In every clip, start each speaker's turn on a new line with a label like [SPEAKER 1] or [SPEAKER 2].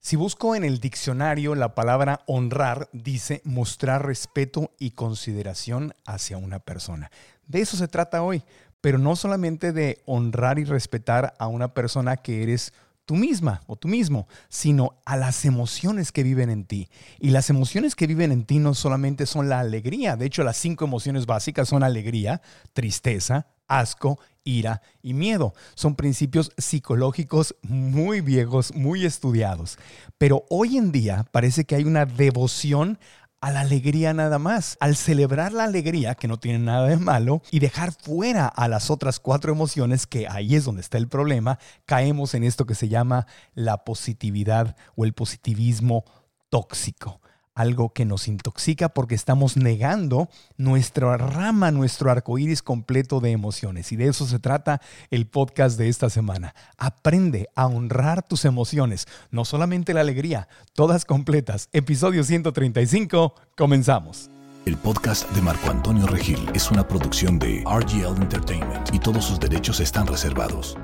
[SPEAKER 1] Si busco en el diccionario la palabra honrar, dice mostrar respeto y consideración hacia una persona. De eso se trata hoy, pero no solamente de honrar y respetar a una persona que eres tú misma o tú mismo, sino a las emociones que viven en ti. Y las emociones que viven en ti no solamente son la alegría. De hecho, las 5 emociones básicas son alegría, tristeza, asco, ira y miedo. Son principios psicológicos muy viejos, muy estudiados. Pero hoy en día parece que hay una devoción a la alegría nada más. Al celebrar la alegría, que no tiene nada de malo, y dejar fuera a las otras 4 emociones, que ahí es donde está el problema, caemos en esto que se llama la positividad o el positivismo tóxico. Algo que nos intoxica porque estamos negando nuestra rama, nuestro arcoíris completo de emociones. Y de eso se trata el podcast de esta semana. Aprende a honrar tus emociones, no solamente la alegría, todas completas. Episodio 135, comenzamos.
[SPEAKER 2] El podcast de Marco Antonio Regil es una producción de RGL Entertainment y todos sus derechos están reservados.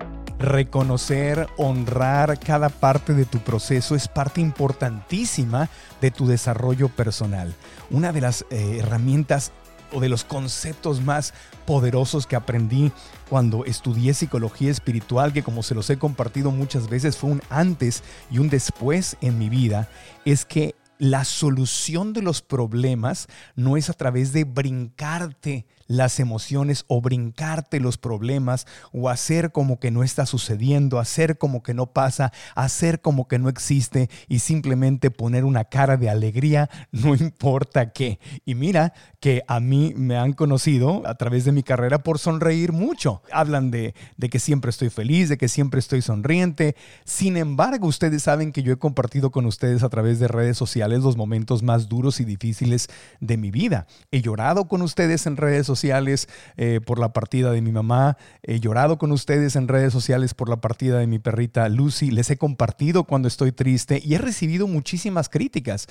[SPEAKER 1] Reconocer, honrar cada parte de tu proceso es parte importantísima de tu desarrollo personal. Una de las herramientas o de los conceptos más poderosos que aprendí cuando estudié psicología espiritual, que como se los he compartido muchas veces fue un antes y un después en mi vida, es que la solución de los problemas no es a través de brincarte las emociones o brincarte los problemas o hacer como que no está sucediendo, hacer como que no pasa, hacer como que no existe y simplemente poner una cara de alegría, no importa qué. Y mira que a mí me han conocido a través de mi carrera por sonreír mucho. Hablan de que siempre estoy feliz, de que siempre estoy sonriente. Sin embargo, ustedes saben que yo he compartido con ustedes a través de redes sociales los momentos más duros y difíciles de mi vida. He llorado con ustedes en redes sociales por la partida de mi mamá. He llorado con ustedes en redes sociales por la partida de mi perrita Lucy. Les he compartido cuando estoy triste y he recibido muchísimas críticas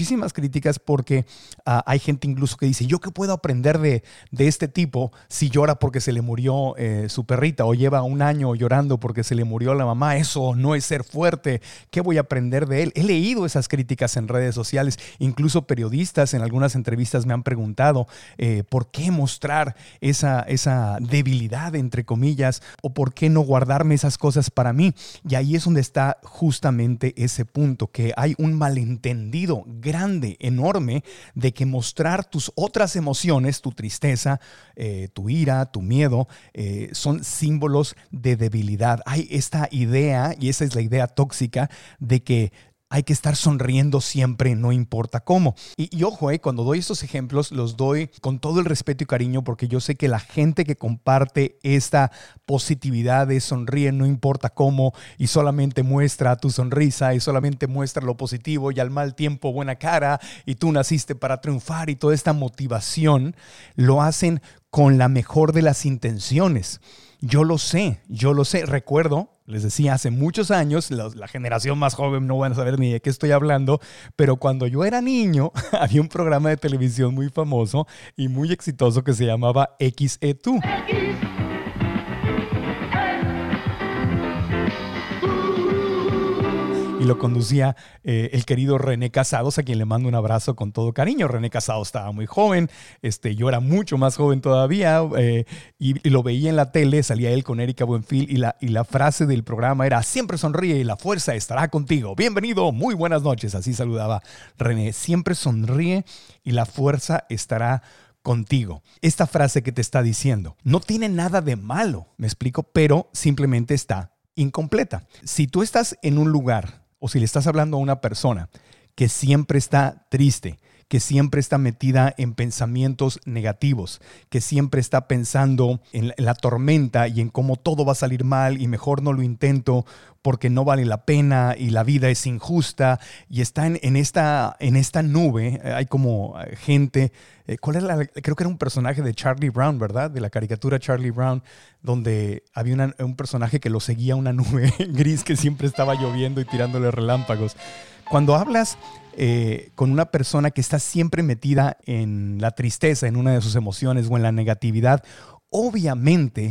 [SPEAKER 1] porque hay gente incluso que dice, ¿yo qué puedo aprender de este tipo si llora porque se le murió su perrita o lleva un año llorando porque se le murió la mamá? Eso no es ser fuerte. ¿Qué voy a aprender de él? He leído esas críticas en redes sociales. Incluso periodistas en algunas entrevistas me han preguntado ¿por qué mostrar esa debilidad, entre comillas, o por qué no guardarme esas cosas para mí? Y ahí es donde está justamente ese punto, que hay un malentendido grande, enorme, de que mostrar tus otras emociones, tu tristeza, tu ira, tu miedo, son símbolos de debilidad. Hay esta idea, y esa es la idea tóxica, de que hay que estar sonriendo siempre, no importa cómo. Y ojo, cuando doy estos ejemplos, los doy con todo el respeto y cariño porque yo sé que la gente que comparte esta positividad de sonríe, no importa cómo, y solamente muestra tu sonrisa y solamente muestra lo positivo y al mal tiempo buena cara y tú naciste para triunfar y toda esta motivación, lo hacen con la mejor de las intenciones. Yo lo sé. Recuerdo, les decía, hace muchos años, la generación más joven no van a saber ni de qué estoy hablando, pero cuando yo era niño, había un programa de televisión muy famoso y muy exitoso que se llamaba XE2. Y lo conducía el querido René Casados, a quien le mando un abrazo con todo cariño. René Casados estaba muy joven, yo era mucho más joven todavía y lo veía en la tele, salía él con Erika Buenfil y la frase del programa era: siempre sonríe y la fuerza estará contigo. Bienvenido, muy buenas noches. Así saludaba René. Siempre sonríe y la fuerza estará contigo. Esta frase que te está diciendo no tiene nada de malo, me explico, pero simplemente está incompleta. Si tú estás en un lugar o si le estás hablando a una persona que siempre está triste, que siempre está metida en pensamientos negativos, que siempre está pensando en la tormenta y en cómo todo va a salir mal y mejor no lo intento porque no vale la pena y la vida es injusta, y está en esta nube. Hay como gente, creo que era un personaje de Charlie Brown, ¿verdad? De la caricatura Charlie Brown, donde había un personaje que lo seguía una nube gris que siempre estaba lloviendo y tirándole relámpagos. Cuando hablas con una persona que está siempre metida en la tristeza, en una de sus emociones o en la negatividad, obviamente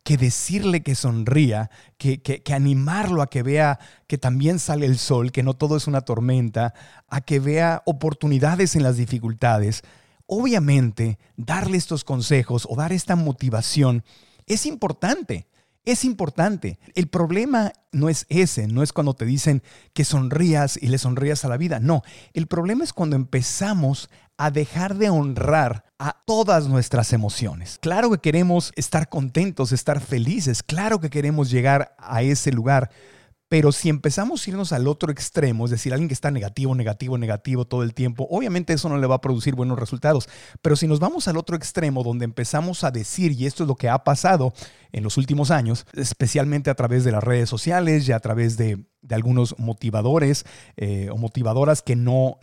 [SPEAKER 1] que decirle que sonría, que animarlo a que vea que también sale el sol, que no todo es una tormenta, a que vea oportunidades en las dificultades. Obviamente, darle estos consejos o dar esta motivación es importante. Es importante. El problema no es ese, no es cuando te dicen que sonrías y le sonrías a la vida. No, el problema es cuando empezamos a dejar de honrar a todas nuestras emociones. Claro que queremos estar contentos, estar felices, claro que queremos llegar a ese lugar, pero si empezamos a irnos al otro extremo, es decir, alguien que está negativo todo el tiempo, obviamente eso no le va a producir buenos resultados. Pero si nos vamos al otro extremo donde empezamos a decir, y esto es lo que ha pasado en los últimos años, especialmente a través de las redes sociales y a través de algunos motivadores o motivadoras que no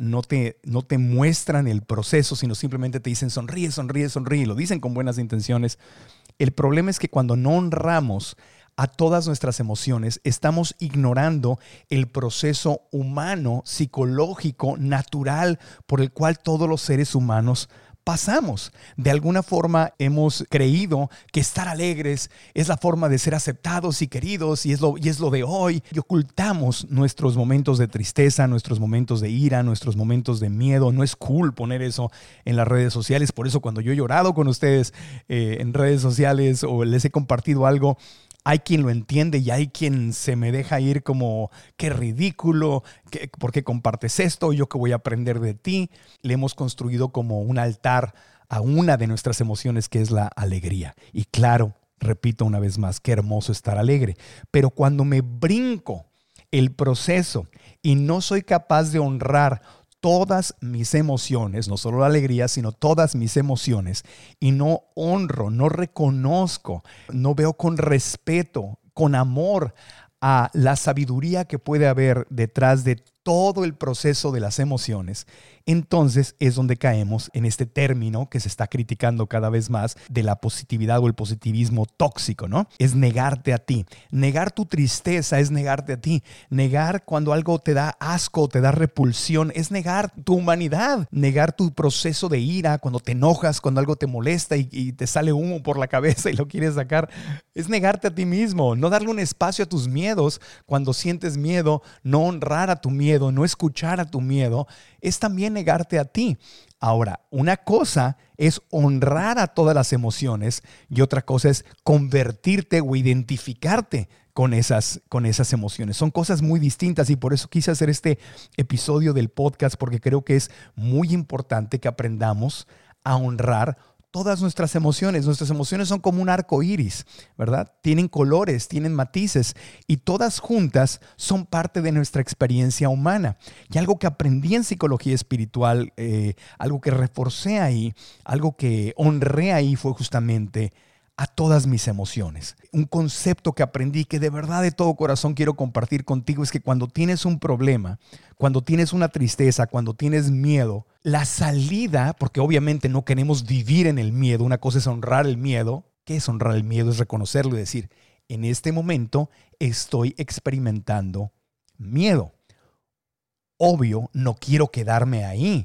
[SPEAKER 1] te muestran el proceso, sino simplemente te dicen sonríe, y lo dicen con buenas intenciones. El problema es que cuando no honramos a todas nuestras emociones, estamos ignorando el proceso humano, psicológico, natural, por el cual todos los seres humanos pasamos. De alguna forma hemos creído que estar alegres es la forma de ser aceptados y queridos y es lo de hoy. Y ocultamos nuestros momentos de tristeza, nuestros momentos de ira, nuestros momentos de miedo. No es cool poner eso en las redes sociales. Por eso cuando yo he llorado con ustedes en redes sociales o les he compartido algo, hay quien lo entiende y hay quien se me deja ir como, qué ridículo, ¿por qué compartes esto? ¿Yo qué voy a aprender de ti? Le hemos construido como un altar a una de nuestras emociones, que es la alegría. Y claro, repito una vez más, qué hermoso estar alegre. Pero cuando me brinco el proceso y no soy capaz de honrar todas mis emociones, no solo la alegría, sino todas mis emociones, y no honro, no reconozco, no veo con respeto, con amor a la sabiduría que puede haber detrás de todo el proceso de las emociones, entonces es donde caemos en este término que se está criticando cada vez más de la positividad o el positivismo tóxico, ¿no? Es negarte a ti. Negar tu tristeza es negarte a ti. Negar cuando algo te da asco, te da repulsión, es negar tu humanidad. Negar tu proceso de ira, cuando te enojas, cuando algo te molesta y te sale humo por la cabeza y lo quieres sacar, es negarte a ti mismo. No darle un espacio a tus miedos cuando sientes miedo, no honrar a tu miedo, no escuchar a tu miedo, es también negarte a ti. Ahora, una cosa es honrar a todas las emociones y otra cosa es convertirte o identificarte con esas emociones. Son cosas muy distintas y por eso quise hacer este episodio del podcast, porque creo que es muy importante que aprendamos a honrar todas nuestras emociones. Nuestras emociones son como un arco iris, ¿verdad? Tienen colores, tienen matices y todas juntas son parte de nuestra experiencia humana. Y algo que aprendí en psicología espiritual, algo que reforcé ahí, algo que honré ahí fue justamente a todas mis emociones. Un concepto que aprendí que de verdad de todo corazón quiero compartir contigo es que cuando tienes un problema, cuando tienes una tristeza, cuando tienes miedo, la salida, porque obviamente no queremos vivir en el miedo, una cosa es honrar el miedo. ¿Qué es honrar el miedo? Es reconocerlo y decir, en este momento estoy experimentando miedo. Obvio, no quiero quedarme ahí.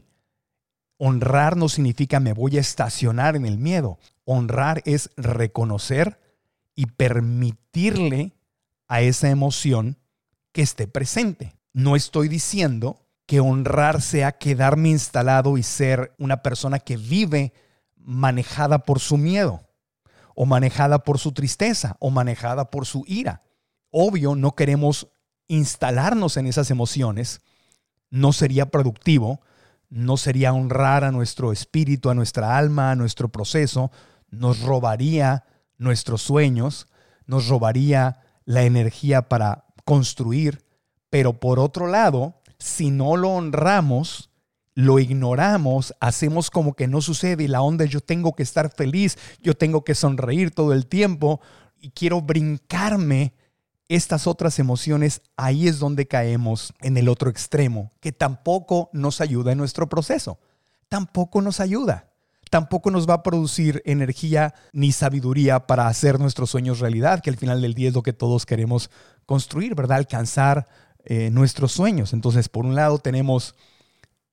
[SPEAKER 1] Honrar no significa me voy a estacionar en el miedo. Honrar es reconocer y permitirle a esa emoción que esté presente. No estoy diciendo que honrar sea quedarme instalado y ser una persona que vive manejada por su miedo, o manejada por su tristeza, o manejada por su ira. Obvio, no queremos instalarnos en esas emociones. No sería productivo, no sería honrar a nuestro espíritu, a nuestra alma, a nuestro proceso. Nos robaría nuestros sueños, nos robaría la energía para construir. Pero por otro lado, si no lo honramos, lo ignoramos, hacemos como que no sucede y la onda es yo tengo que estar feliz, yo tengo que sonreír todo el tiempo y quiero brincarme estas otras emociones, ahí es donde caemos en el otro extremo, que tampoco nos ayuda en nuestro proceso. Tampoco nos ayuda. Tampoco nos va a producir energía ni sabiduría para hacer nuestros sueños realidad, que al final del día es lo que todos queremos construir, ¿verdad? Alcanzar nuestros sueños. Entonces, por un lado tenemos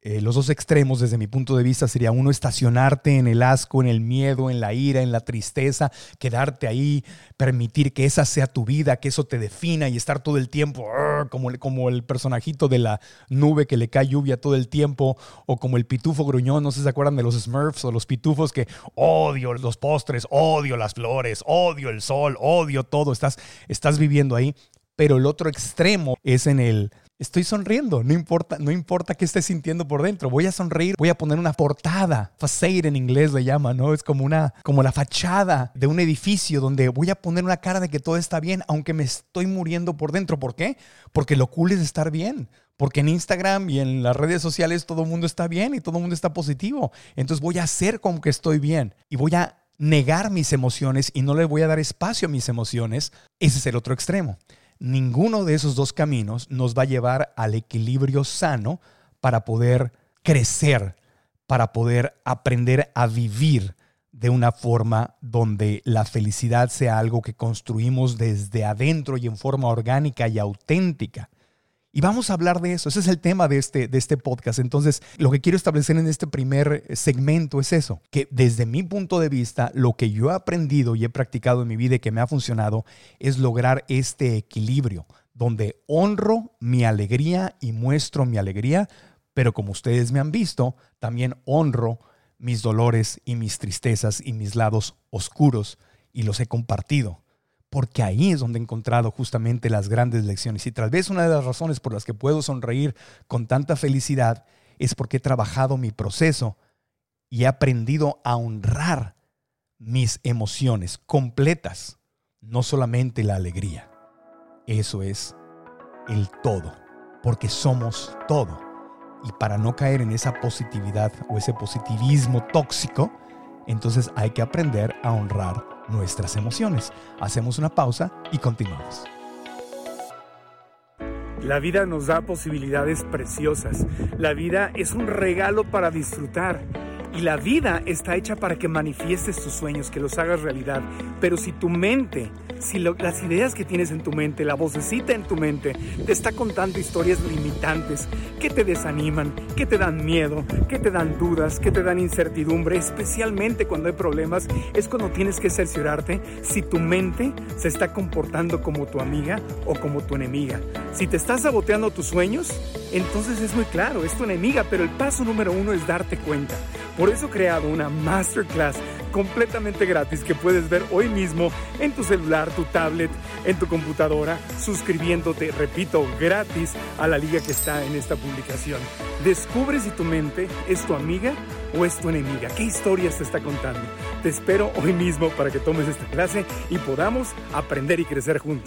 [SPEAKER 1] los dos extremos desde mi punto de vista sería uno, estacionarte en el asco, en el miedo, en la ira, en la tristeza, quedarte ahí, permitir que esa sea tu vida, que eso te defina y estar todo el tiempo como el personajito de la nube que le cae lluvia todo el tiempo, o como el pitufo gruñón, no sé si se acuerdan de los Smurfs o los pitufos que odio los postres, odio las flores, odio el sol, odio todo, estás viviendo ahí. Pero el otro extremo es en el estoy sonriendo, no importa qué estés sintiendo por dentro, voy a sonreír, voy a poner una portada, facade en inglés le llama, ¿no? Es como la fachada de un edificio donde voy a poner una cara de que todo está bien, aunque me estoy muriendo por dentro. ¿Por qué? Porque lo cool es estar bien. Porque en Instagram y en las redes sociales todo el mundo está bien y todo el mundo está positivo. Entonces voy a hacer como que estoy bien y voy a negar mis emociones y no le voy a dar espacio a mis emociones. Ese es el otro extremo. Ninguno de esos dos caminos nos va a llevar al equilibrio sano para poder crecer, para poder aprender a vivir de una forma donde la felicidad sea algo que construimos desde adentro y en forma orgánica y auténtica. Y vamos a hablar de eso. Ese es el tema de este podcast. Entonces, lo que quiero establecer en este primer segmento es eso, que desde mi punto de vista, lo que yo he aprendido y he practicado en mi vida y que me ha funcionado es lograr este equilibrio, donde honro mi alegría y muestro mi alegría, pero como ustedes me han visto, también honro mis dolores y mis tristezas y mis lados oscuros y los he compartido. Porque ahí es donde he encontrado justamente las grandes lecciones. Y tal vez una de las razones por las que puedo sonreír con tanta felicidad es porque he trabajado mi proceso y he aprendido a honrar mis emociones completas, no solamente la alegría. Eso es el todo, porque somos todo. Y para no caer en esa positividad o ese positivismo tóxico, entonces hay que aprender a honrar nuestras emociones. Hacemos una pausa y continuamos.
[SPEAKER 3] La vida nos da posibilidades preciosas. La vida es un regalo para disfrutar. Y la vida está hecha para que manifiestes tus sueños, que los hagas realidad. Pero si tu mente, las ideas que tienes en tu mente, la vocecita en tu mente, te está contando historias limitantes que te desaniman, que te dan miedo, que te dan dudas, que te dan incertidumbre, especialmente cuando hay problemas, es cuando tienes que cerciorarte si tu mente se está comportando como tu amiga o como tu enemiga. Si te estás saboteando tus sueños, entonces es muy claro, es tu enemiga, pero el paso número 1 es darte cuenta. Por eso he creado una masterclass completamente gratis que puedes ver hoy mismo en tu celular, tu tablet, en tu computadora, suscribiéndote, repito, gratis a la liga que está en esta publicación. Descubre si tu mente es tu amiga o es tu enemiga. ¿Qué historias te está contando? Te espero hoy mismo para que tomes esta clase y podamos aprender y crecer juntos.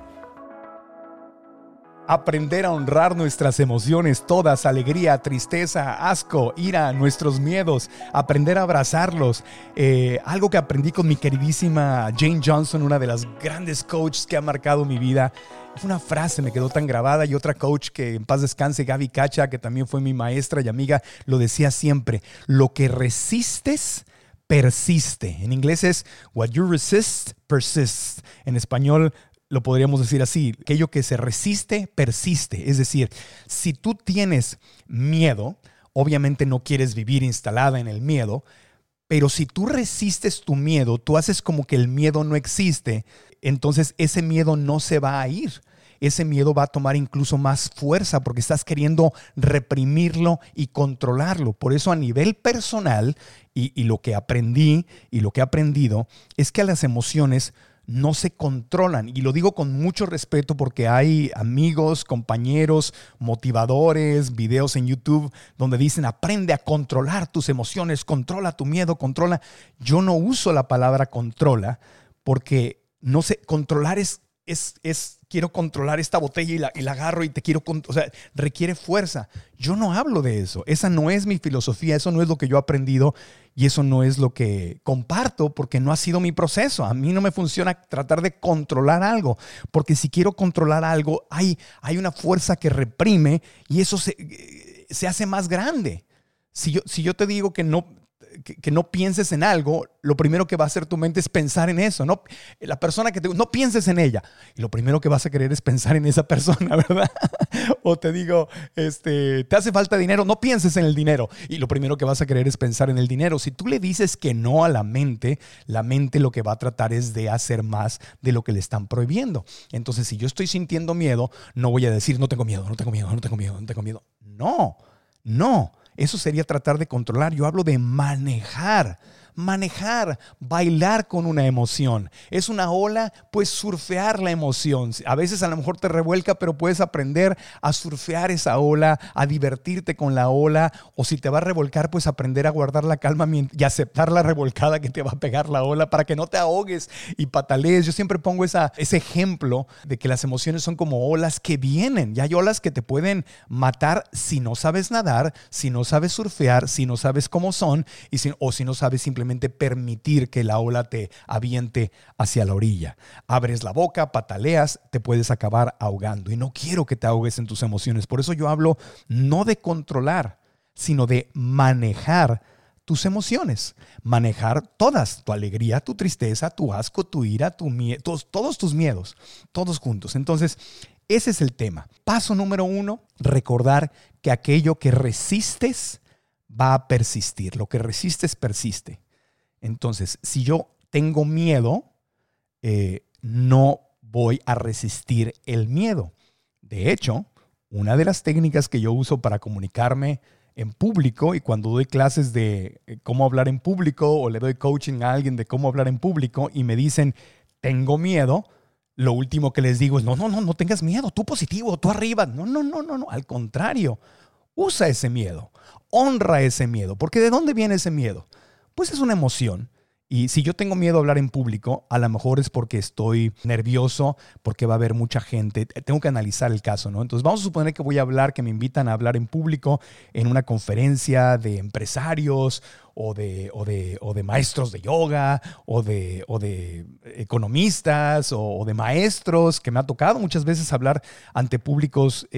[SPEAKER 1] Aprender a honrar nuestras emociones todas, alegría, tristeza, asco, ira, nuestros miedos, aprender a abrazarlos. Algo que aprendí con mi queridísima Jane Johnson, una de las grandes coaches que ha marcado mi vida. Una frase me quedó tan grabada, y otra coach que en paz descanse, Gaby Cacha, que también fue mi maestra y amiga, lo decía siempre: lo que resistes persiste. En inglés es what you resist persists. En español lo podríamos decir así: aquello que se resiste, persiste. Es decir, si tú tienes miedo, obviamente no quieres vivir instalada en el miedo, pero si tú resistes tu miedo, tú haces como que el miedo no existe, entonces ese miedo no se va a ir. Ese miedo va a tomar incluso más fuerza porque estás queriendo reprimirlo y controlarlo. Por eso, a nivel personal, y lo que aprendí y lo que he aprendido es que las emociones no se controlan. Y lo digo con mucho respeto porque hay amigos, compañeros, motivadores, videos en YouTube donde dicen: aprende a controlar tus emociones, controla tu miedo, controla. Yo no uso la palabra controla porque no sé, controlar es quiero controlar esta botella y la agarro y te quiero, o sea, requiere fuerza. Yo no hablo de eso. Esa no es mi filosofía, eso no es lo que yo he aprendido y eso no es lo que comparto porque no ha sido mi proceso. A mí no me funciona tratar de controlar algo, porque si quiero controlar algo, hay una fuerza que reprime y eso se hace más grande. Si yo te digo que no, que no pienses en algo, lo primero que va a hacer tu mente es pensar en eso. No, la persona que no pienses en ella. Y lo primero que vas a querer es pensar en esa persona, ¿verdad? O te digo, te hace falta dinero, no pienses en el dinero. Y lo primero que vas a querer es pensar en el dinero. Si tú le dices que no a la mente lo que va a tratar es de hacer más de lo que le están prohibiendo. Entonces, si yo estoy sintiendo miedo, no voy a decir, no tengo miedo. No. Eso sería tratar de controlar. Yo hablo de manejar, bailar con una emoción. Es una ola, pues surfear la emoción. A veces a lo mejor te revuelca, pero puedes aprender a surfear esa ola, a divertirte con la ola. O si te va a revolcar, pues aprender a guardar la calma y aceptar la revolcada que te va a pegar la ola para que no te ahogues y patalees. Yo siempre pongo ese ejemplo de que las emociones son como olas que vienen. Y hay olas que te pueden matar si no sabes nadar, si no sabes surfear, si no sabes cómo son o si no sabes simplemente permitir que la ola te aviente hacia la orilla. Abres la boca, pataleas, te puedes acabar ahogando. Y no quiero que te ahogues en tus emociones. Por eso yo hablo no de controlar, sino de manejar tus emociones. Manejar todas, tu alegría, tu tristeza, tu asco, tu ira, tu miedo, todos tus miedos, todos juntos. Entonces, ese es el tema. Paso número 1, recordar que aquello que resistes va a persistir. Lo que resistes persiste. Entonces, si yo tengo miedo, no voy a resistir el miedo. De hecho, una de las técnicas que yo uso para comunicarme en público y cuando doy clases de cómo hablar en público o le doy coaching a alguien de cómo hablar en público y me dicen, tengo miedo, lo último que les digo es, no tengas miedo, tú positivo, tú arriba. No. Al contrario, usa ese miedo, honra ese miedo. Porque ¿de dónde viene ese miedo? Pues es una emoción. Y si yo tengo miedo a hablar en público, a lo mejor es porque estoy nervioso, porque va a haber mucha gente. Tengo que analizar el caso, ¿no? Entonces vamos a suponer que voy a hablar, que me invitan a hablar en público en una conferencia de empresarios o de maestros de yoga o de economistas o de maestros, que me ha tocado muchas veces hablar ante públicos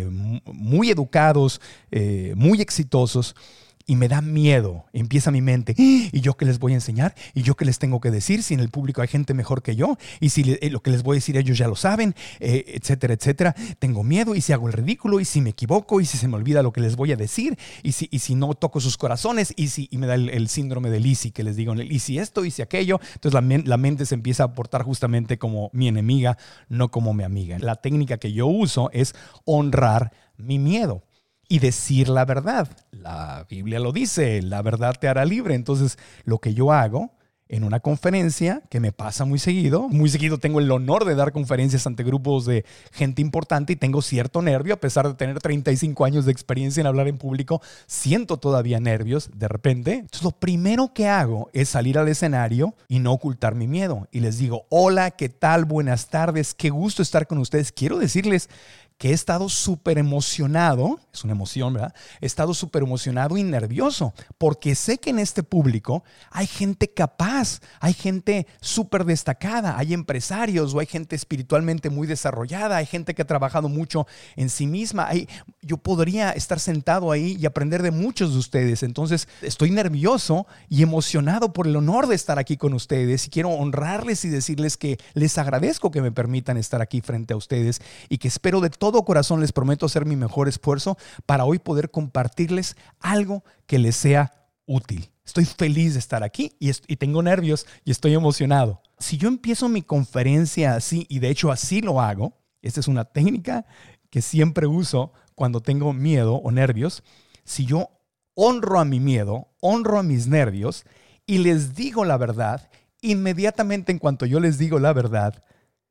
[SPEAKER 1] muy educados, muy exitosos. Y me da miedo, empieza mi mente. ¿Y yo qué les voy a enseñar? ¿Y yo qué les tengo que decir? Si en el público hay gente mejor que yo. Y si lo que les voy a decir ellos ya lo saben, etcétera, etcétera. Tengo miedo. ¿Y si hago el ridículo? ¿Y si me equivoco? ¿Y si se me olvida lo que les voy a decir? ¿Y si no toco sus corazones? Y me da el síndrome del easy, que les digo, ¿y si esto? ¿Y si aquello? Entonces la mente se empieza a portar justamente como mi enemiga, no como mi amiga. La técnica que yo uso es honrar mi miedo. Y decir la verdad. La Biblia lo dice, la verdad te hará libre. Entonces, lo que yo hago en una conferencia, que me pasa muy seguido tengo el honor de dar conferencias ante grupos de gente importante y tengo cierto nervio, a pesar de tener 35 años de experiencia en hablar en público, siento todavía nervios de repente. Entonces, lo primero que hago es salir al escenario y no ocultar mi miedo. Y les digo, hola, ¿qué tal? Buenas tardes, qué gusto estar con ustedes. Quiero decirles que he estado súper emocionado, es una emoción, ¿verdad? He estado súper emocionado y nervioso porque sé que en este público hay gente capaz, hay gente súper destacada, hay empresarios o hay gente espiritualmente muy desarrollada, hay gente que ha trabajado mucho en sí misma. Yo podría estar sentado ahí y aprender de muchos de ustedes. Entonces estoy nervioso y emocionado por el honor de estar aquí con ustedes y quiero honrarles y decirles que les agradezco que me permitan estar aquí frente a ustedes y que espero de todo corazón, les prometo hacer mi mejor esfuerzo para hoy poder compartirles algo que les sea útil. Estoy feliz de estar aquí y tengo nervios y estoy emocionado. Si yo empiezo mi conferencia así, y de hecho así lo hago, esta es una técnica que siempre uso cuando tengo miedo o nervios. Si yo honro a mi miedo, honro a mis nervios y les digo la verdad, inmediatamente en cuanto yo les digo la verdad,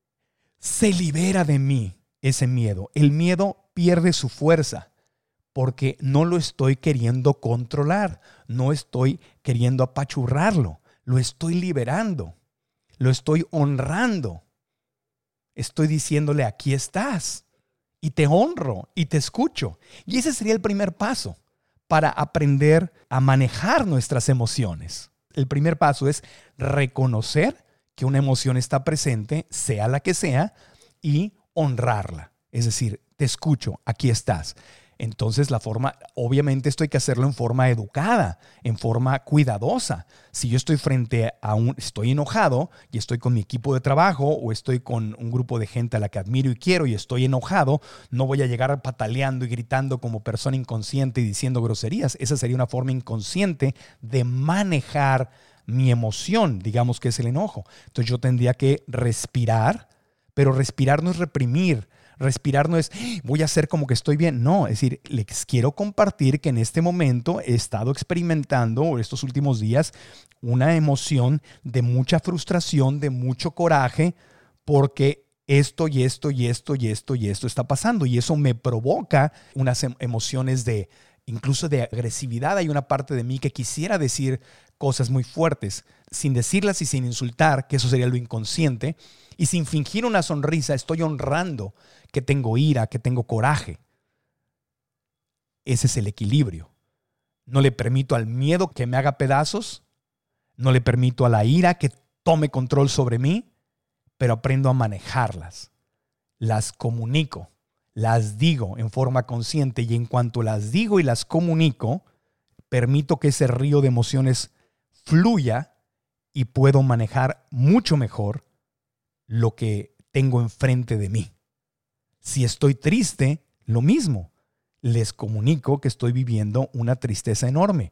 [SPEAKER 1] se libera de mí ese miedo. El miedo pierde su fuerza porque no lo estoy queriendo controlar, no estoy queriendo apachurrarlo, lo estoy liberando, lo estoy honrando. Estoy diciéndole, aquí estás y te honro y te escucho. Y ese sería el primer paso para aprender a manejar nuestras emociones. El primer paso es reconocer que una emoción está presente, sea la que sea, y honrarla. Es decir, te escucho, aquí estás. Entonces obviamente esto hay que hacerlo en forma educada, en forma cuidadosa. Si yo estoy estoy enojado y estoy con mi equipo de trabajo o estoy con un grupo de gente a la que admiro y quiero y estoy enojado, no voy a llegar pataleando y gritando como persona inconsciente y diciendo groserías. Esa sería una forma inconsciente de manejar mi emoción, digamos que es el enojo. Entonces yo tendría que respirar, pero respirar no es reprimir. Respirar no es, voy a hacer como que estoy bien. No, es decir, les quiero compartir que en este momento he estado experimentando estos últimos días una emoción de mucha frustración, de mucho coraje, porque esto y esto y esto y esto y esto está pasando. Y eso me provoca unas emociones incluso de agresividad. Hay una parte de mí que quisiera decir cosas muy fuertes, sin decirlas y sin insultar, que eso sería lo inconsciente, y sin fingir una sonrisa, estoy honrando que tengo ira, que tengo coraje. Ese es el equilibrio. No le permito al miedo que me haga pedazos, no le permito a la ira que tome control sobre mí, pero aprendo a manejarlas. Las comunico, las digo en forma consciente y en cuanto las digo y las comunico, permito que ese río de emociones fluya y puedo manejar mucho mejor lo que tengo enfrente de mí. Si estoy triste, lo mismo. Les comunico que estoy viviendo una tristeza enorme.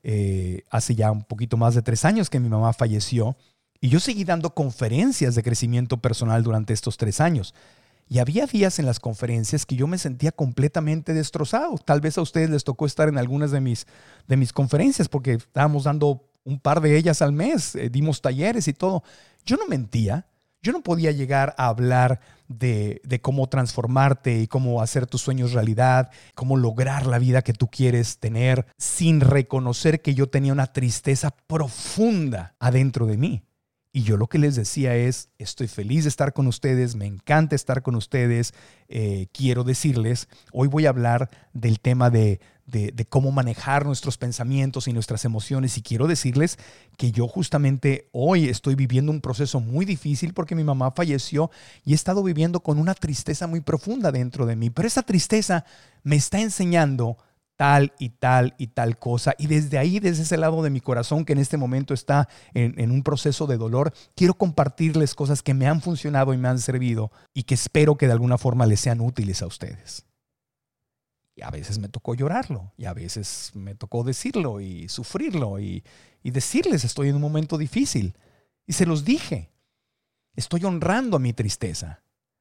[SPEAKER 1] Hace ya un poquito más de 3 años que mi mamá falleció y yo seguí dando conferencias de crecimiento personal durante estos 3 años. Y había días en las conferencias que yo me sentía completamente destrozado. Tal vez a ustedes les tocó estar en algunas de mis conferencias porque estábamos dando un par de ellas al mes, dimos talleres y todo. Yo no mentía. Yo no podía llegar a hablar de cómo transformarte y cómo hacer tus sueños realidad, cómo lograr la vida que tú quieres tener, sin reconocer que yo tenía una tristeza profunda adentro de mí. Y yo lo que les decía es, estoy feliz de estar con ustedes, me encanta estar con ustedes, quiero decirles, hoy voy a hablar del tema de cómo manejar nuestros pensamientos y nuestras emociones, y quiero decirles que yo justamente hoy estoy viviendo un proceso muy difícil porque mi mamá falleció y he estado viviendo con una tristeza muy profunda dentro de mí, pero esa tristeza me está enseñando tal y tal y tal cosa, y desde ahí, desde ese lado de mi corazón que en este momento está en un proceso de dolor, quiero compartirles cosas que me han funcionado y me han servido y que espero que de alguna forma les sean útiles a ustedes. Y a veces me tocó llorarlo, y a veces me tocó decirlo y sufrirlo y decirles estoy en un momento difícil. Y se los dije, estoy honrando a mi tristeza.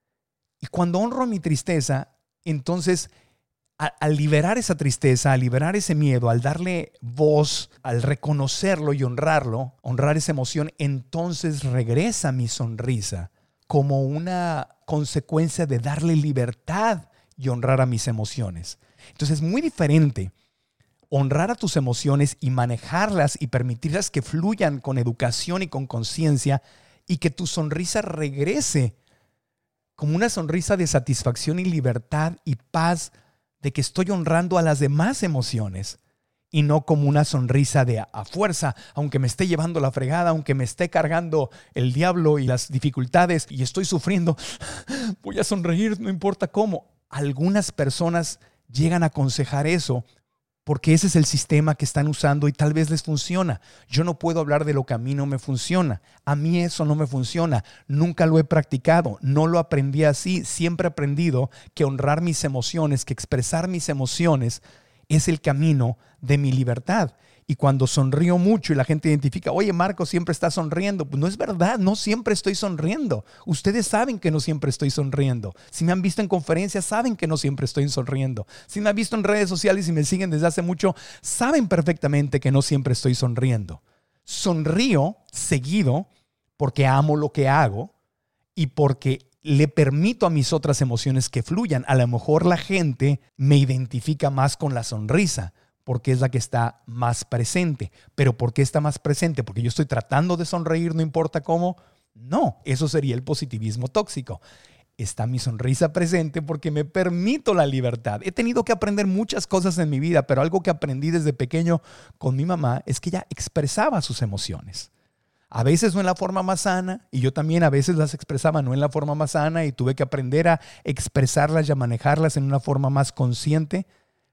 [SPEAKER 1] Y cuando honro a mi tristeza, entonces al liberar esa tristeza, al liberar ese miedo, al darle voz, al reconocerlo y honrarlo, honrar esa emoción, entonces regresa mi sonrisa como una consecuencia de darle libertad y honrar a mis emociones. Entonces es muy diferente honrar a tus emociones y manejarlas y permitirlas que fluyan con educación y con conciencia, y que tu sonrisa regrese como una sonrisa de satisfacción y libertad y paz, de que estoy honrando a las demás emociones, y no como una sonrisa de a fuerza, aunque me esté llevando la fregada, aunque me esté cargando el diablo y las dificultades y estoy sufriendo, voy a sonreír, no importa cómo. Algunas personas llegan a aconsejar eso porque ese es el sistema que están usando y tal vez les funciona. Yo no puedo hablar de lo que a mí no me funciona. A mí eso no me funciona. Nunca lo he practicado. No lo aprendí así. Siempre he aprendido que honrar mis emociones, que expresar mis emociones es el camino de mi libertad. Y cuando sonrío mucho y la gente identifica, oye, Marco siempre está sonriendo, pues no es verdad, no siempre estoy sonriendo. Ustedes saben que no siempre estoy sonriendo. Si me han visto en conferencias, saben que no siempre estoy sonriendo. Si me han visto en redes sociales y me siguen desde hace mucho, saben perfectamente que no siempre estoy sonriendo. Sonrío seguido porque amo lo que hago y porque le permito a mis otras emociones que fluyan. A lo mejor la gente me identifica más con la sonrisa, porque es la que está más presente. ¿Pero por qué está más presente? ¿Porque yo estoy tratando de sonreír no importa cómo? No, eso sería el positivismo tóxico. Está mi sonrisa presente porque me permito la libertad. He tenido que aprender muchas cosas en mi vida, pero algo que aprendí desde pequeño con mi mamá es que ella expresaba sus emociones. A veces no en la forma más sana, y yo también a veces las expresaba no en la forma más sana, y tuve que aprender a expresarlas y a manejarlas en una forma más consciente.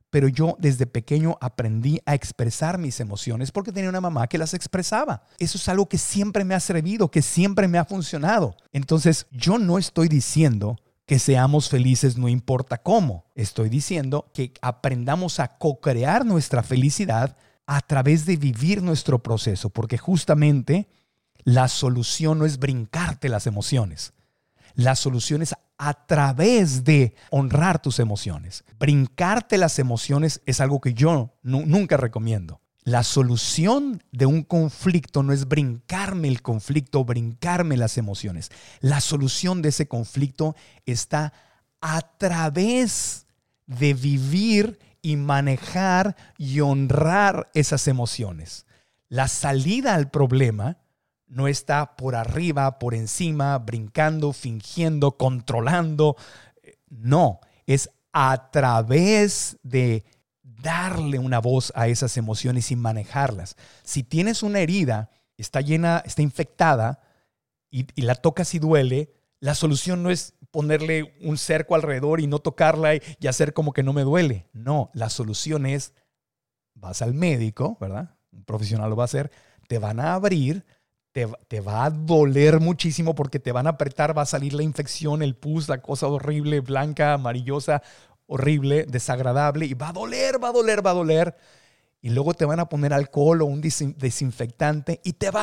[SPEAKER 1] pero yo desde pequeño aprendí a expresar mis emociones porque tenía una mamá que las expresaba. Eso es algo que siempre me ha servido, que siempre me ha funcionado. Entonces, yo no estoy diciendo que seamos felices no importa cómo. Estoy diciendo que aprendamos a co-crear nuestra felicidad a través de vivir nuestro proceso, porque justamente la solución no es brincarte las emociones. La solución es a través de honrar tus emociones. Brincarte las emociones es algo que yo nunca recomiendo. La solución de un conflicto no es brincarme el conflicto, brincarme las emociones. La solución de ese conflicto está a través de vivir y manejar y honrar esas emociones. La salida al problema no está por arriba, por encima, brincando, fingiendo, controlando. No, es a través de darle una voz a esas emociones y manejarlas. Si tienes una herida, está infectada y la tocas y duele, la solución no es ponerle un cerco alrededor y no tocarla y hacer como que no me duele. No, la solución es, vas al médico, ¿verdad? Un profesional lo va a hacer, te van a abrir, te va a doler muchísimo porque te van a apretar, va a salir la infección, el pus, la cosa horrible, blanca, amarillosa, horrible, desagradable, y va a doler. Y luego te van a poner alcohol o un desinfectante y te va a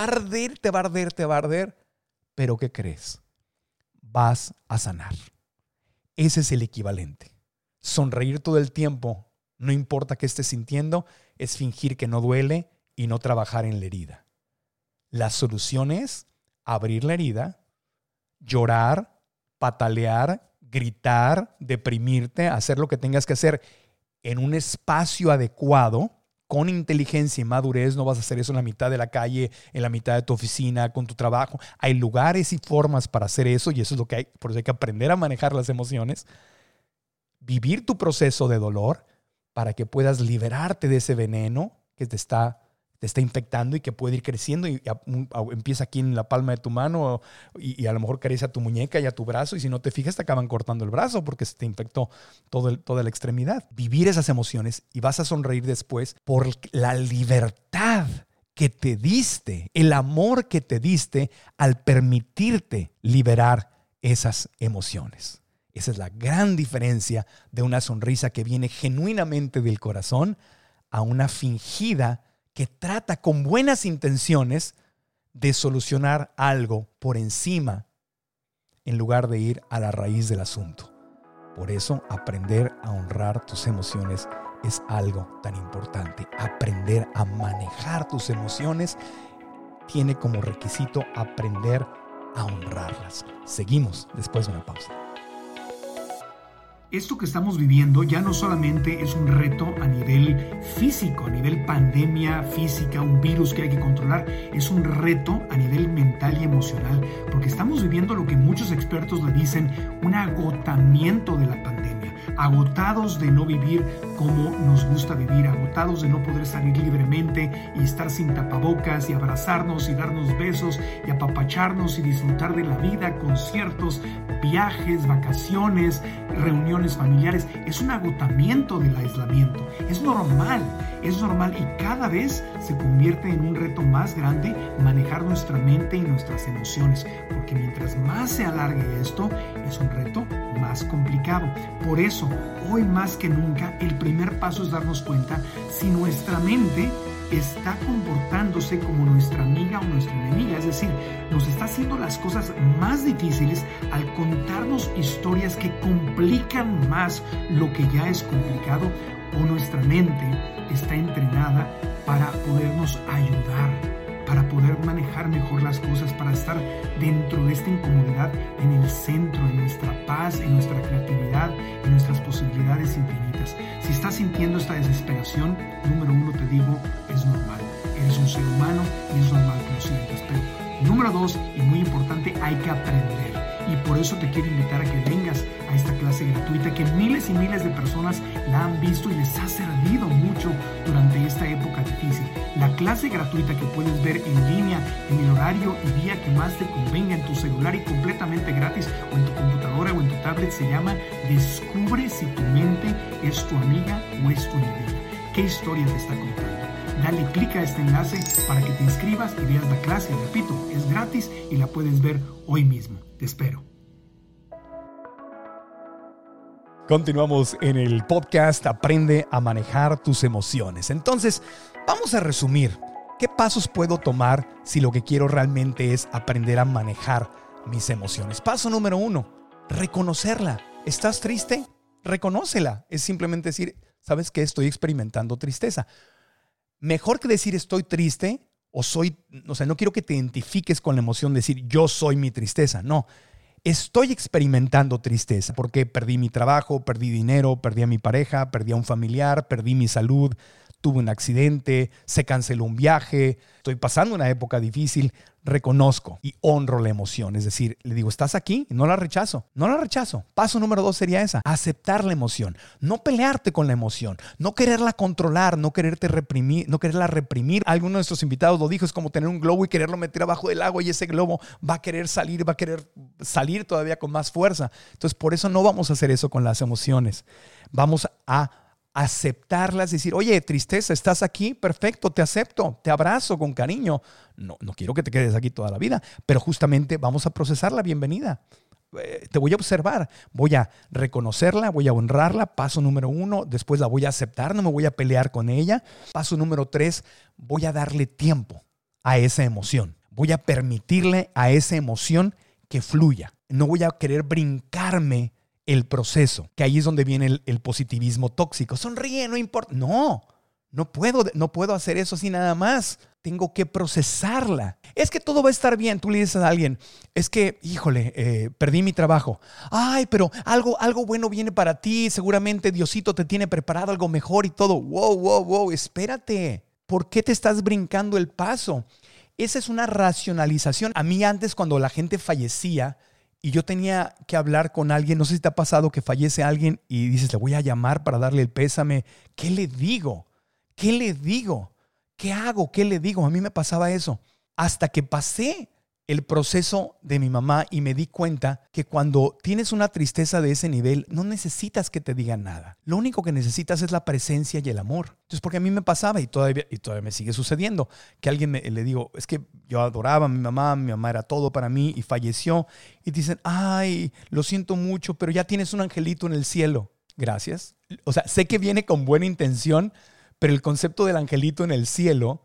[SPEAKER 1] arder. Pero ¿qué crees? Vas a sanar. Ese es el equivalente. Sonreír todo el tiempo, no importa qué estés sintiendo, es fingir que no duele y no trabajar en la herida. La solución es abrir la herida, llorar, patalear, gritar, deprimirte, hacer lo que tengas que hacer en un espacio adecuado, con inteligencia y madurez. No vas a hacer eso en la mitad de la calle, en la mitad de tu oficina, con tu trabajo. Hay lugares y formas para hacer eso y eso es lo que hay. Por eso hay que aprender a manejar las emociones. Vivir tu proceso de dolor para que puedas liberarte de ese veneno que te está infectando y que puede ir creciendo y empieza aquí en la palma de tu mano y a lo mejor crece a tu muñeca y a tu brazo y si no te fijas te acaban cortando el brazo porque se te infectó toda la extremidad. Vivir esas emociones y vas a sonreír después por la libertad que te diste, el amor que te diste al permitirte liberar esas emociones. Esa es la gran diferencia de una sonrisa que viene genuinamente del corazón a una fingida que trata con buenas intenciones de solucionar algo por encima en lugar de ir a la raíz del asunto. Por eso, aprender a honrar tus emociones es algo tan importante. Aprender a manejar tus emociones tiene como requisito aprender a honrarlas. Seguimos después de una pausa.
[SPEAKER 3] Esto que estamos viviendo ya no solamente es un reto a nivel físico, a nivel pandemia física, un virus que hay que controlar, es un reto a nivel mental y emocional, porque estamos viviendo lo que muchos expertos le dicen un agotamiento de la pandemia, agotados de no vivir como nos gusta vivir, agotados de no poder salir libremente y estar sin tapabocas y abrazarnos y darnos besos y apapacharnos y disfrutar de la vida, conciertos, viajes, vacaciones, reuniones familiares. Es un agotamiento del aislamiento. Es normal y cada vez se convierte en un reto más grande manejar nuestra mente y nuestras emociones, porque mientras más se alargue esto, es un reto más complicado. Por eso, hoy más que nunca, el primer paso es darnos cuenta si nuestra mente está comportándose como nuestra amiga o nuestra enemiga, es decir, nos está haciendo las cosas más difíciles al contarnos historias que complican más lo que ya es complicado, o nuestra mente está entrenada para podernos ayudar, para poder manejar mejor las cosas, para estar dentro de esta incomodidad en el centro, en nuestra paz, en nuestra creatividad, en nuestras posibilidades infinitas. Si estás sintiendo esta desesperación, número uno te digo, es normal. Eres un ser humano y es normal que lo sientas. Pero número dos, y muy importante, hay que aprender. Y por eso te quiero invitar a que vengas a esta clase gratuita que miles y miles de personas la han visto y les ha servido mucho durante esta época difícil. La clase gratuita que puedes ver en línea en el horario y día que más te convenga en tu celular y completamente gratis o en tu computadora o en tu tablet se llama Descubre si tu mente es tu amiga o es tu enemiga. ¿Qué historia te está contando? Dale clic a este enlace para que te inscribas y veas la clase. Repito, es gratis y la puedes ver hoy mismo. Te espero.
[SPEAKER 1] Continuamos en el podcast Aprende a manejar tus emociones. Entonces, vamos a resumir. ¿Qué pasos puedo tomar si lo que quiero realmente es aprender a manejar mis emociones? Paso número 1, reconocerla. ¿Estás triste? Reconócela. Es simplemente decir, ¿sabes qué? Estoy experimentando tristeza. Mejor que decir estoy triste no quiero que te identifiques con la emoción de decir yo soy mi tristeza. No. Estoy experimentando tristeza porque perdí mi trabajo, perdí dinero, perdí a mi pareja, perdí a un familiar, perdí mi salud, tuve un accidente, se canceló un viaje, estoy pasando una época difícil. Reconozco y honro la emoción. Es decir, le digo, ¿estás aquí? No la rechazo. Paso número 2 sería esa, aceptar la emoción. No pelearte con la emoción, no quererla controlar, no quererla reprimir. Alguno de nuestros invitados lo dijo, es como tener un globo y quererlo meter abajo del agua y ese globo va a querer salir todavía con más fuerza. Entonces, por eso no vamos a hacer eso con las emociones. Vamos a aceptarlas, decir, oye, tristeza, ¿estás aquí? Perfecto, te acepto, te abrazo con cariño. No quiero que te quedes aquí toda la vida, pero justamente vamos a procesar la bienvenida. Te voy a observar, voy a reconocerla, voy a honrarla. Paso número 1, después la voy a aceptar, no me voy a pelear con ella. Paso número 3, voy a darle tiempo a esa emoción. Voy a permitirle a esa emoción que fluya. No voy a querer brincarme el proceso, que ahí es donde viene el positivismo tóxico. Sonríe, no importa. No puedo hacer eso así nada más. Tengo que procesarla. Es que todo va a estar bien. Tú le dices a alguien, es que, perdí mi trabajo. Ay, pero algo bueno viene para ti. Seguramente Diosito te tiene preparado algo mejor y todo. Wow, espérate. ¿Por qué te estás brincando el paso? Esa es una racionalización. A mí antes, cuando la gente fallecía, y yo tenía que hablar con alguien, no sé si te ha pasado que fallece alguien y dices, le voy a llamar para darle el pésame. ¿Qué le digo? ¿Qué hago? ¿Qué le digo? A mí me pasaba eso. Hasta que pasé el proceso de mi mamá y me di cuenta que cuando tienes una tristeza de ese nivel, no necesitas que te digan nada. Lo único que necesitas es la presencia y el amor. Entonces, porque a mí me pasaba y todavía me sigue sucediendo, que a alguien le digo, es que yo adoraba a mi mamá era todo para mí y falleció. Y dicen, ay, lo siento mucho, pero ya tienes un angelito en el cielo. Gracias. O sea, sé que viene con buena intención, pero el concepto del angelito en el cielo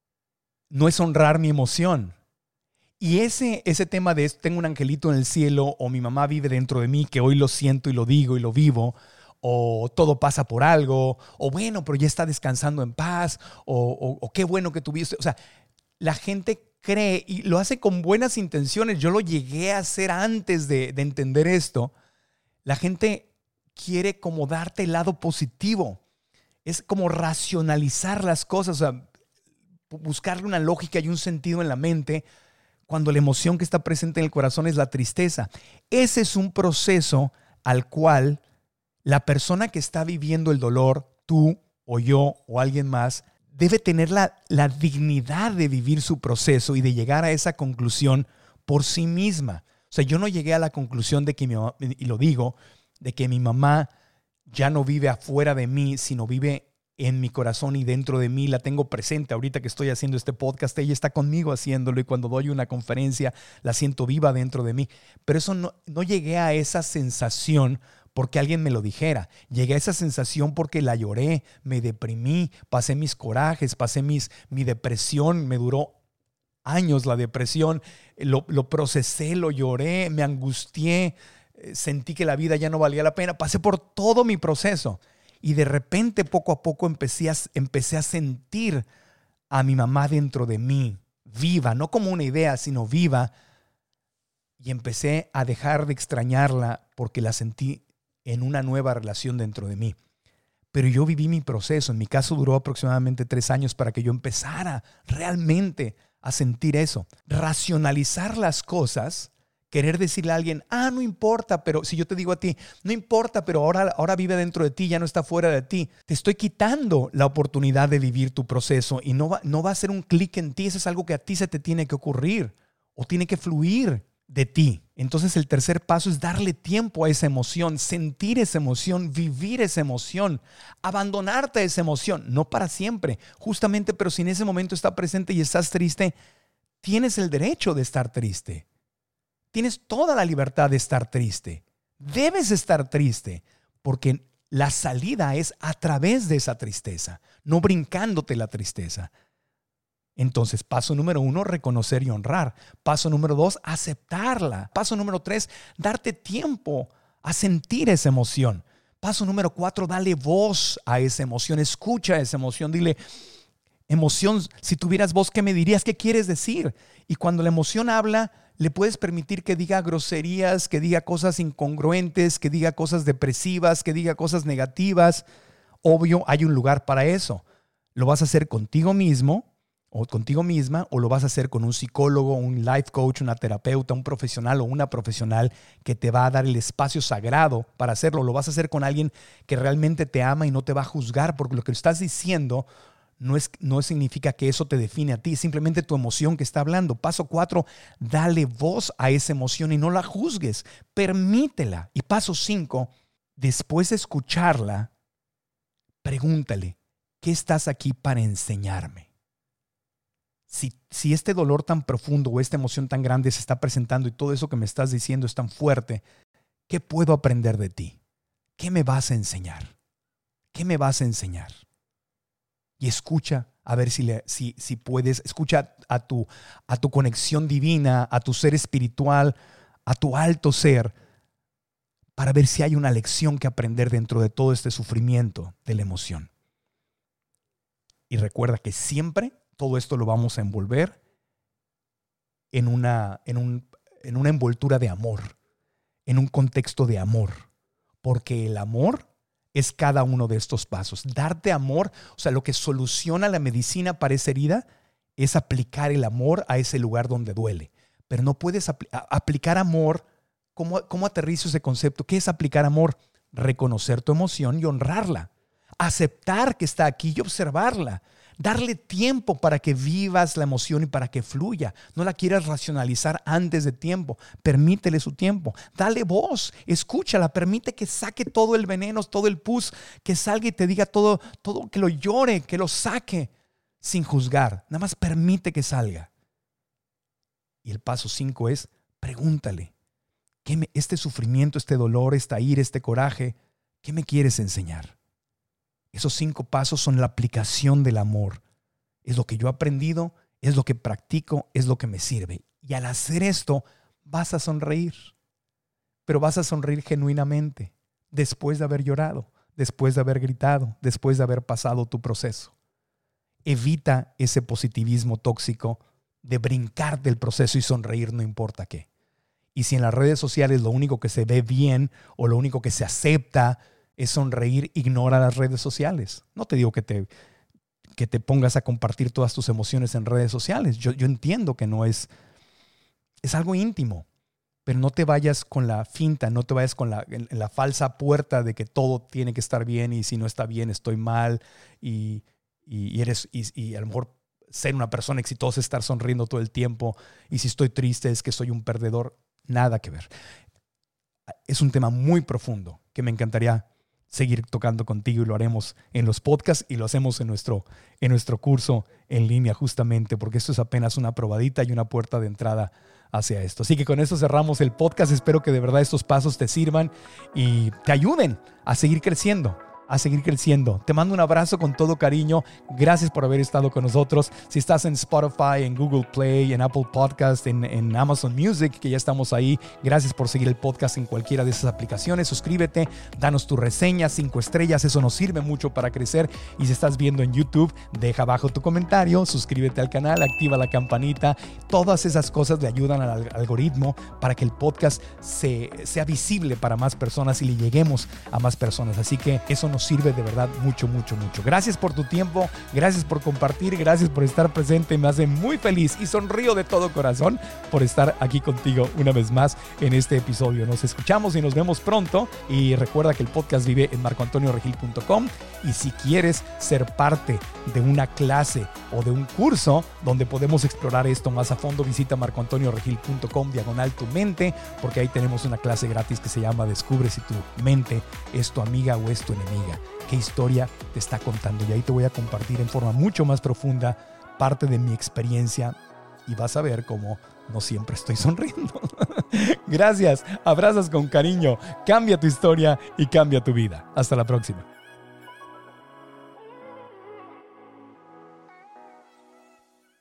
[SPEAKER 1] no es honrar mi emoción. Y ese tema de tengo un angelito en el cielo o mi mamá vive dentro de mí, que hoy lo siento y lo digo y lo vivo, o todo pasa por algo, o bueno, pero ya está descansando en paz, o qué bueno que tuviste. O sea, la gente cree y lo hace con buenas intenciones. Yo lo llegué a hacer antes de entender esto. La gente quiere como darte el lado positivo. Es como racionalizar las cosas, o sea, buscarle una lógica y un sentido en la mente, cuando la emoción que está presente en el corazón es la tristeza. Ese es un proceso al cual la persona que está viviendo el dolor, tú o yo o alguien más, debe tener la dignidad de vivir su proceso y de llegar a esa conclusión por sí misma. O sea, yo no llegué a la conclusión de que mi mamá, y lo digo, de que mi mamá ya no vive afuera de mí, sino vive en mi corazón y dentro de mí. La tengo presente ahorita que estoy haciendo este podcast. Ella está conmigo haciéndolo y cuando doy una conferencia la siento viva dentro de mí. Pero eso no llegué a esa sensación porque alguien me lo dijera. Llegué a esa sensación porque la lloré, me deprimí, pasé mis corajes, mi depresión. Me duró años la depresión. Lo procesé, lo lloré, me angustié. Sentí que la vida ya no valía la pena. Pasé por todo mi proceso. Y de repente, poco a poco, empecé a sentir a mi mamá dentro de mí, viva, no como una idea, sino viva. Y empecé a dejar de extrañarla porque la sentí en una nueva relación dentro de mí. Pero yo viví mi proceso. En mi caso duró aproximadamente 3 años para que yo empezara realmente a sentir eso. Racionalizar las cosas Querer decirle a alguien, no importa, pero si yo te digo a ti, no importa, pero ahora vive dentro de ti, ya no está fuera de ti. Te estoy quitando la oportunidad de vivir tu proceso y no va a ser un clic en ti. Eso es algo que a ti se te tiene que ocurrir o tiene que fluir de ti. Entonces el tercer paso es darle tiempo a esa emoción, sentir esa emoción, vivir esa emoción, abandonarte a esa emoción, no para siempre, justamente, pero si en ese momento está presente y estás triste, tienes el derecho de estar triste. Tienes toda la libertad de estar triste. Debes estar triste porque la salida es a través de esa tristeza, no brincándote la tristeza. Entonces, paso número 1, reconocer y honrar. Paso número 2, aceptarla. Paso número 3, darte tiempo a sentir esa emoción. Paso número 4, dale voz a esa emoción. Escucha esa emoción. Dile, emoción, si tuvieras voz, ¿qué me dirías? ¿Qué quieres decir? Y cuando la emoción habla, le puedes permitir que diga groserías, que diga cosas incongruentes, que diga cosas depresivas, que diga cosas negativas. Obvio, hay un lugar para eso. Lo vas a hacer contigo mismo o contigo misma, o lo vas a hacer con un psicólogo, un life coach, una terapeuta, un profesional o una profesional que te va a dar el espacio sagrado para hacerlo. Lo vas a hacer con alguien que realmente te ama y no te va a juzgar, porque lo que estás diciendo no significa que eso te define a ti, es simplemente tu emoción que está hablando. Paso 4, dale voz a esa emoción y no la juzgues, permítela. Y paso 5, después de escucharla, pregúntale, ¿qué estás aquí para enseñarme? Si este dolor tan profundo o esta emoción tan grande se está presentando y todo eso que me estás diciendo es tan fuerte, ¿qué puedo aprender de ti? ¿Qué me vas a enseñar? ¿Qué me vas a enseñar? Y escucha, a ver si puedes, escucha a tu conexión divina, a tu ser espiritual, a tu alto ser, para ver si hay una lección que aprender dentro de todo este sufrimiento de la emoción. Y recuerda que siempre todo esto lo vamos a envolver en una envoltura de amor, en un contexto de amor, porque el amor es cada uno de estos pasos. Darte amor, o sea, lo que soluciona la medicina para esa herida es aplicar el amor a ese lugar donde duele. Pero no puedes aplicar amor. ¿Cómo aterrizo ese concepto? ¿Qué es aplicar amor? Reconocer tu emoción y honrarla. Aceptar que está aquí y observarla. Darle tiempo para que vivas la emoción y para que fluya. No la quieras racionalizar antes de tiempo. Permítele su tiempo. Dale voz. Escúchala. Permite que saque todo el veneno, todo el pus, que salga y te diga todo, que lo llore, que lo saque sin juzgar. Nada más permite que salga. Y el paso 5 es, pregúntale, este sufrimiento, este dolor, esta ira, este coraje, ¿qué me quieres enseñar? Esos 5 pasos son la aplicación del amor. Es lo que yo he aprendido, es lo que practico, es lo que me sirve. Y al hacer esto, vas a sonreír. Pero vas a sonreír genuinamente, después de haber llorado, después de haber gritado, después de haber pasado tu proceso. Evita ese positivismo tóxico de brincar del proceso y sonreír no importa qué. Y si en las redes sociales lo único que se ve bien o lo único que se acepta es sonreír, ignora las redes sociales. No te digo que te pongas a compartir todas tus emociones en redes sociales. Yo entiendo que no es algo íntimo, pero no te vayas con la finta, no te vayas con la falsa puerta de que todo tiene que estar bien y si no está bien estoy mal y a lo mejor ser una persona exitosa es estar sonriendo todo el tiempo y si estoy triste es que soy un perdedor. Nada que ver. Es un tema muy profundo que me encantaría seguir tocando contigo y lo haremos en los podcasts y lo hacemos en nuestro curso en línea justamente porque esto es apenas una probadita y una puerta de entrada hacia esto. Así que con eso cerramos el podcast. Espero que de verdad estos pasos te sirvan y te ayuden a seguir creciendo. Te mando un abrazo con todo cariño. Gracias por haber estado con nosotros. Si estás en Spotify, en Google Play, en Apple Podcast, en Amazon Music, que ya estamos ahí, gracias por seguir el podcast en cualquiera de esas aplicaciones. Suscríbete, danos tu reseña, 5 estrellas, eso nos sirve mucho para crecer. Y si estás viendo en YouTube, deja abajo tu comentario, suscríbete al canal, activa la campanita. Todas esas cosas le ayudan al algoritmo para que el podcast sea visible para más personas y le lleguemos a más personas. Así que eso nos nos sirve de verdad mucho, mucho, mucho. Gracias por tu tiempo, gracias por compartir, gracias por estar presente. Me hace muy feliz y sonrío de todo corazón por estar aquí contigo una vez más en este episodio. Nos escuchamos y nos vemos pronto. Y recuerda que el podcast vive en marcoantonioregil.com. Y si quieres ser parte de una clase o de un curso donde podemos explorar esto más a fondo, visita marcoantonioregil.com/tu mente, porque ahí tenemos una clase gratis que se llama Descubre si tu mente es tu amiga o es tu enemiga. ¿Qué historia te está contando? Y ahí te voy a compartir en forma mucho más profunda parte de mi experiencia y vas a ver cómo no siempre estoy sonriendo. Gracias, abrazas con cariño, cambia tu historia y cambia tu vida. Hasta la próxima.